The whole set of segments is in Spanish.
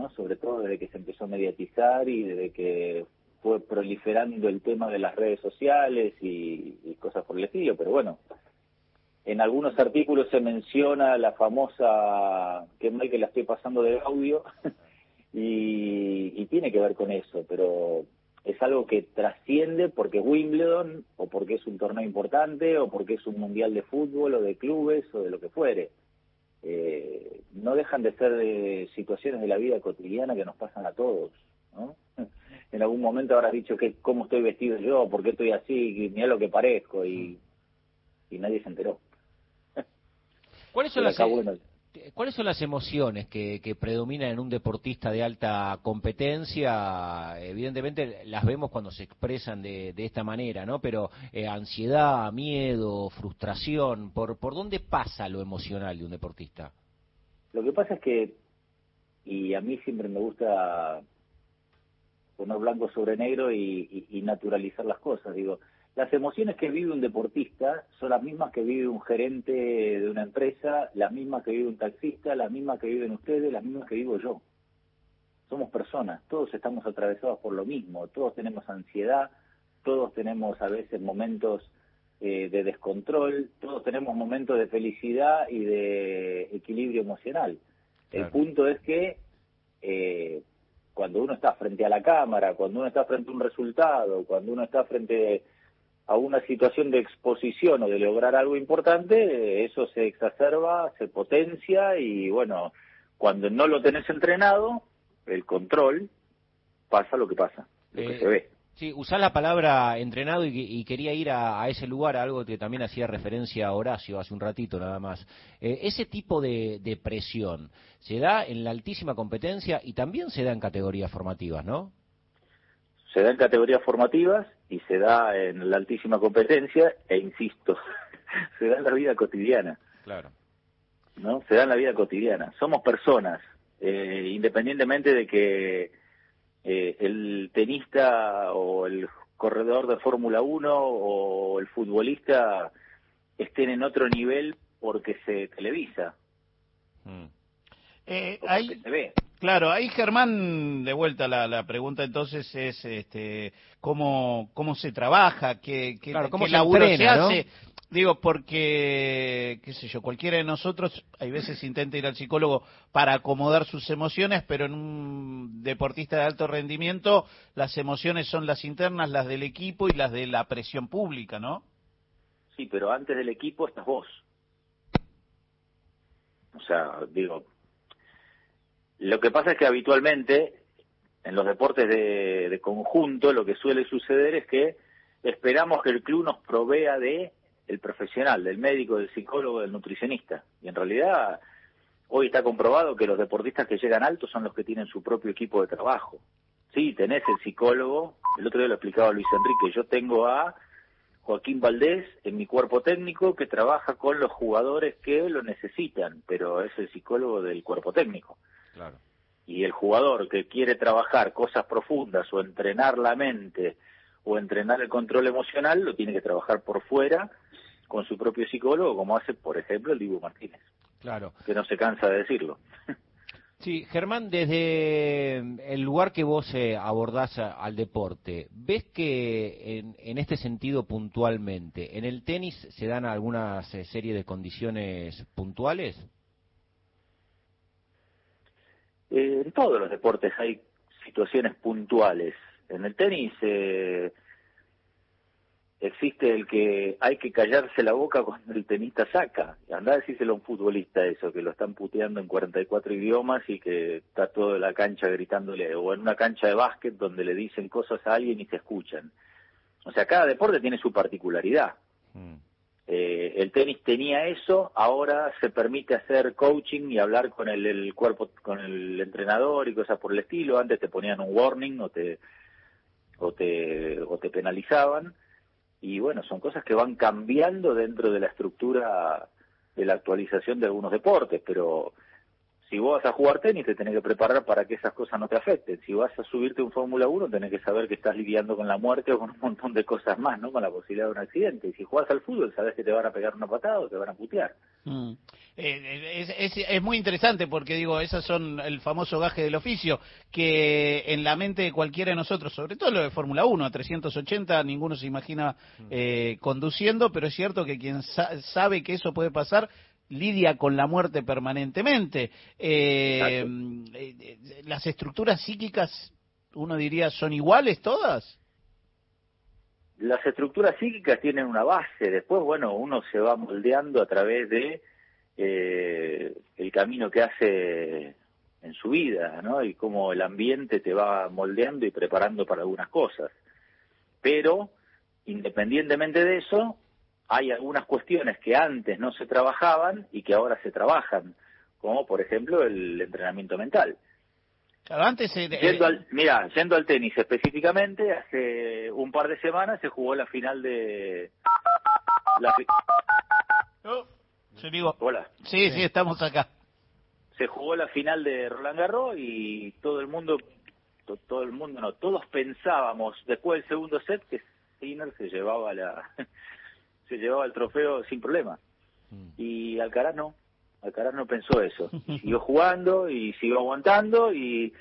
¿no? Sobre todo desde que se empezó a mediatizar y desde que fue proliferando el tema de las redes sociales y cosas por el estilo, pero bueno, en algunos artículos se menciona la famosa, qué mal que la estoy pasando de audio, y tiene que ver con eso, pero es algo que trasciende porque es Wimbledon, o porque es un torneo importante, o porque es un mundial de fútbol, o de clubes, o de lo que fuere. No dejan de ser situaciones de la vida cotidiana que nos pasan a todos, ¿no? En algún momento habrás dicho que cómo estoy vestido yo, por qué estoy así, mirá lo que parezco, y nadie se enteró. ¿Cuáles son Pero acá, bueno, ¿Cuáles son las emociones que predominan en un deportista de alta competencia? Evidentemente las vemos cuando se expresan de esta manera, ¿no? Pero ansiedad, miedo, frustración, ¿por dónde pasa lo emocional de un deportista? lo que pasa es que, y a mí siempre me gusta poner blanco sobre negro y naturalizar las cosas, digo, las emociones que vive un deportista son las mismas que vive un gerente de una empresa, las mismas que vive un taxista, las mismas que viven ustedes, las mismas que vivo yo. Somos personas, todos estamos atravesados por lo mismo, todos tenemos ansiedad, todos tenemos a veces momentos de descontrol, todos tenemos momentos de felicidad y de equilibrio emocional. Claro. El punto es que cuando uno está frente a la cámara, cuando uno está frente a un resultado, cuando uno está frente a una situación de exposición o de lograr algo importante, eso se exacerba, se potencia y bueno, cuando no lo tenés entrenado, el control, pasa lo que pasa, lo que se ve. Sí, usás la palabra entrenado y quería ir a ese lugar, a algo que también hacía referencia a Horacio hace un ratito nada más. Ese tipo de presión se da en la altísima competencia y también se da en categorías formativas, ¿no? Se da en categorías formativas y se da en la altísima competencia e insisto, se da en la vida cotidiana. Claro. ¿No? Se da en la vida cotidiana. Somos personas, independientemente de que el tenista o el corredor de Fórmula 1 o el futbolista estén en otro nivel porque se televisa. Ahí, se ve. Claro, ahí Germán, de vuelta la pregunta entonces es cómo se trabaja, claro, cómo qué laburo entrena, se hace. ¿no? Digo, porque, qué sé yo, cualquiera de nosotros hay veces intenta ir al psicólogo para acomodar sus emociones, pero en un deportista de alto rendimiento las emociones son las internas, las del equipo y las de la presión pública, ¿no? Sí, pero antes del equipo estás vos. O sea, digo, lo que pasa es que habitualmente en los deportes de conjunto lo que suele suceder es que esperamos que el club nos provea de el profesional, del médico, del psicólogo, del nutricionista. Y en realidad hoy está comprobado que los deportistas que llegan altos son los que tienen su propio equipo de trabajo. Sí, tenés el psicólogo, el otro día lo explicaba Luis Enrique, yo tengo a Joaquín Valdés en mi cuerpo técnico que trabaja con los jugadores que lo necesitan, pero es el psicólogo del cuerpo técnico. Claro. Y el jugador que quiere trabajar cosas profundas o entrenar la mente o entrenar el control emocional, lo tiene que trabajar por fuera con su propio psicólogo, como hace, por ejemplo, el Dibu Martínez. Claro. Que no se cansa de decirlo. Sí, Germán, desde el lugar que vos abordás al deporte, ¿ves que en este sentido puntualmente, en el tenis se dan algunas serie de condiciones puntuales? En todos los deportes hay situaciones puntuales. En el tenis existe el que hay que callarse la boca cuando el tenista saca. Andá a decírselo a un futbolista eso, que lo están puteando en 44 idiomas y que está toda la cancha gritándole, o en una cancha de básquet donde le dicen cosas a alguien y se escuchan. O sea, cada deporte tiene su particularidad. El tenis tenía eso, ahora se permite hacer coaching y hablar con el cuerpo, con el entrenador y cosas por el estilo. Antes te ponían un warning o te penalizaban. Y bueno, son cosas que van cambiando dentro de la estructura de la actualización de algunos deportes, pero Si vos vas a jugar tenis, te tenés que preparar para que esas cosas no te afecten. Si vas a subirte a un Fórmula 1, tenés que saber que estás lidiando con la muerte o con un montón de cosas más, ¿no? Con la posibilidad de un accidente. Y si jugás al fútbol, sabés que te van a pegar una patada o te van a putear. Es muy interesante porque, digo, esas son el famoso gaje del oficio, que en la mente de cualquiera de nosotros, sobre todo lo de Fórmula 1, a 380, ninguno se imagina conduciendo, pero es cierto que quien sabe que eso puede pasar, lidia con la muerte permanentemente. Las estructuras psíquicas, uno diría, ¿son iguales todas? Las estructuras psíquicas tienen una base, después, bueno, uno se va moldeando a través de el camino que hace en su vida, ¿no? Y cómo el ambiente te va moldeando y preparando para algunas cosas. Pero, independientemente de eso, hay algunas cuestiones que antes no se trabajaban y que ahora se trabajan, como por ejemplo el entrenamiento mental. Claro, antes yendo al tenis específicamente, hace un par de semanas se jugó la final de... Hola. Sí, estamos acá. Se jugó la final de Roland Garros y todos pensábamos después del segundo set que Sinner se llevaba el trofeo sin problema. Y Alcaraz no pensó eso. Siguió jugando y siguió aguantando y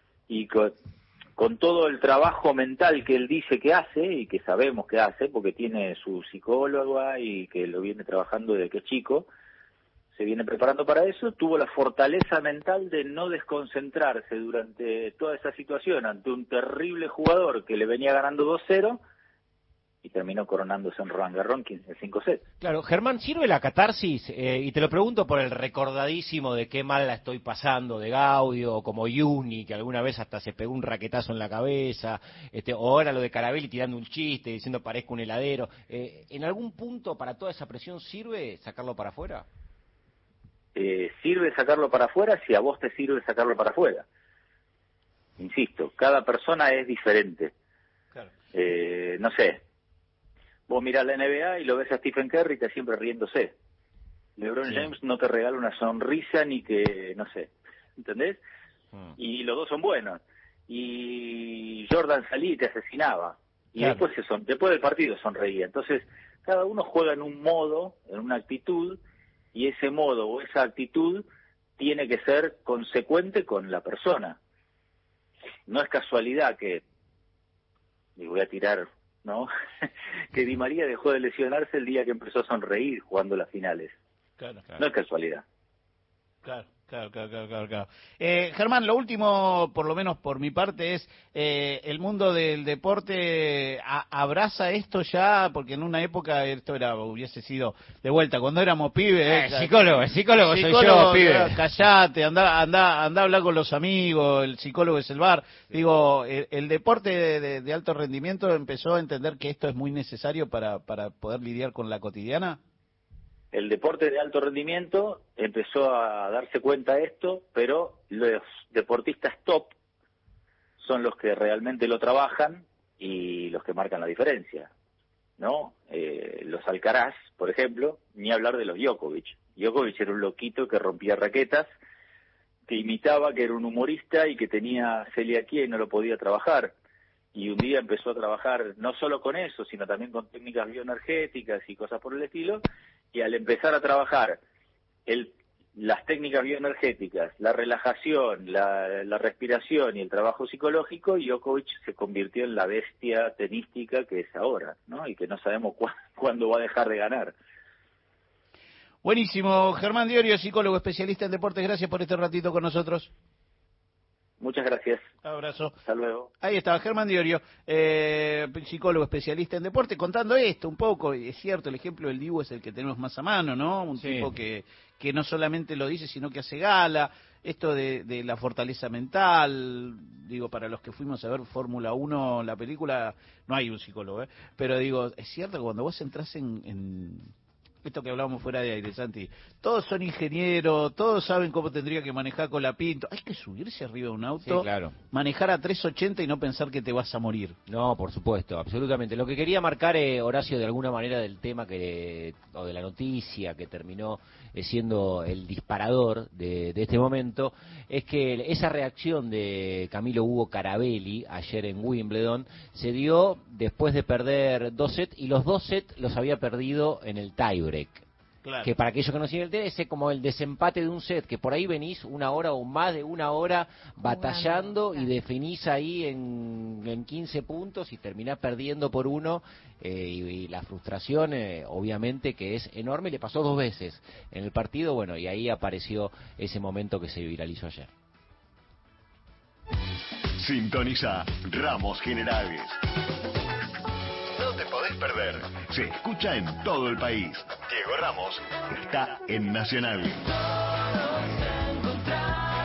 con todo el trabajo mental que él dice que hace y que sabemos que hace porque tiene su psicóloga y que lo viene trabajando desde que es chico, se viene preparando para eso, tuvo la fortaleza mental de no desconcentrarse durante toda esa situación ante un terrible jugador que le venía ganando 2-0 y terminó coronándose en Roland Garros en 5 sets. Claro, Germán, ¿sirve la catarsis? Y te lo pregunto por el recordadísimo de qué mal la estoy pasando de Gaudio, o como Yuni, que alguna vez hasta se pegó un raquetazo en la cabeza, o ahora lo de Carabelli tirando un chiste, diciendo parezco un heladero. ¿En algún punto para toda esa presión sirve sacarlo para afuera? Sirve sacarlo para afuera si a vos te sirve sacarlo para afuera. Insisto, cada persona es diferente. Claro. No sé, vos mirás la NBA y lo ves a Stephen Curry y está siempre riéndose. LeBron James no te regala una sonrisa ni que, no sé, ¿entendés? Y los dos son buenos. Y Jordan salía y te asesinaba. Y después del partido sonreía. Entonces, cada uno juega en un modo, en una actitud, y ese modo o esa actitud tiene que ser consecuente con la persona. No es casualidad que, y voy a tirar, ¿no? que Di María dejó de lesionarse el día que empezó a sonreír jugando las finales. Claro. No es casualidad. Claro. Germán, lo último, por lo menos por mi parte, es el mundo del deporte abraza esto ya, porque en una época esto hubiese sido de vuelta, cuando éramos pibes. Psicólogo soy yo, pibe. Callate, anda a hablar con los amigos, el psicólogo es el bar. Digo, el deporte de alto rendimiento empezó a entender que esto es muy necesario para poder lidiar con la cotidiana. El deporte de alto rendimiento empezó a darse cuenta de esto, pero los deportistas top son los que realmente lo trabajan y los que marcan la diferencia, ¿no? Los Alcaraz, por ejemplo, ni hablar de los Djokovic. Djokovic era un loquito que rompía raquetas, que imitaba, que era un humorista y que tenía celiaquía y no lo podía trabajar. Y un día empezó a trabajar no solo con eso, sino también con técnicas bioenergéticas y cosas por el estilo, y al empezar a trabajar las técnicas bioenergéticas, la relajación, la respiración y el trabajo psicológico, Djokovic se convirtió en la bestia tenística que es ahora, ¿no? Y que no sabemos cuándo va a dejar de ganar. Buenísimo. Germán Diorio, psicólogo especialista en deportes, gracias por este ratito con nosotros. Muchas gracias. Abrazo. Hasta luego. Ahí está, Germán Diorio, psicólogo especialista en deporte, contando esto un poco. Y es cierto, el ejemplo del Dibu es el que tenemos más a mano, ¿no? Un tipo que no solamente lo dice, sino que hace gala. Esto de la fortaleza mental, digo, para los que fuimos a ver Fórmula 1, la película, no hay un psicólogo, pero digo, es cierto que cuando vos entras en esto que hablábamos fuera de aire, Santi, todos son ingenieros, todos saben cómo tendría que manejar Colapinto. Hay que subirse arriba de un auto, Sí, claro. manejar a 380 y no pensar que te vas a morir. No, por supuesto, absolutamente. Lo que quería marcar, Horacio, de alguna manera del tema o de la noticia que terminó siendo el disparador de este momento, es que esa reacción de Camilo Hugo Carabelli ayer en Wimbledon se dio después de perder 2 sets, y los 2 sets los había perdido en el tiebreak. Claro. Que para aquellos que no siguen el tenis, es como el desempate de un set, que por ahí venís una hora o más de una hora batallando y definís ahí en 15 puntos y terminás perdiendo por uno, y la frustración obviamente que es enorme. Le pasó 2 veces en el partido, bueno, y ahí apareció ese momento que se viralizó ayer. Sintoniza Ramos Generales. No te podés perder. Se escucha en todo el país. Diego Ramos está en Nacional.